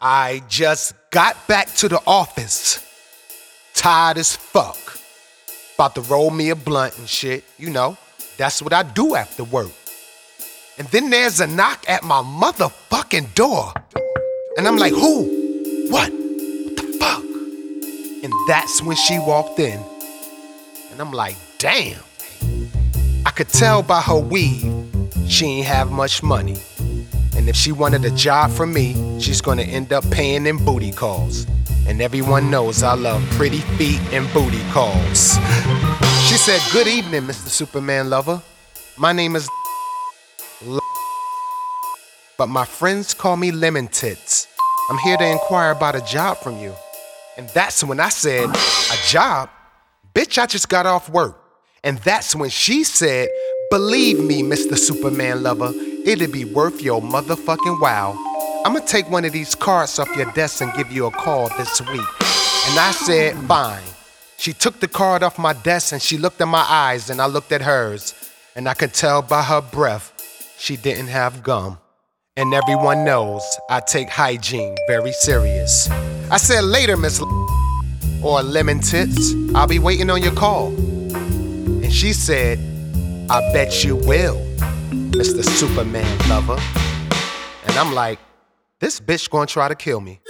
I just got back to the office, tired as fuck. About to roll me a blunt and shit, you know. That's what I do after work. And then there's a knock at my motherfucking door. And I'm like, who? What? What the fuck? And that's when she walked in. And I'm like, damn. I could tell by her weave, she ain't have much money. And if she wanted a job from me, she's gonna end up paying in booty calls. And everyone knows I love pretty feet and booty calls. She said, good evening, Mr. Superman lover. My name is but my friends call me Lemon Tits. I'm here to inquire about a job from you. And that's when I said, a job? Bitch, I just got off work. And that's when she said, believe me, Mr. Superman lover, it'll be worth your motherfucking while. I'ma take one of these cards off your desk and give you a call this week. And I said, fine. She took the card off my desk and she looked at my eyes and I looked at hers. And I could tell by her breath, she didn't have gum. And everyone knows I take hygiene very serious. I said, later, Miss or Lemon Tits, I'll be waiting on your call. And she said, I bet you will, Mr. Superman lover. And I'm like, this bitch gonna try to kill me.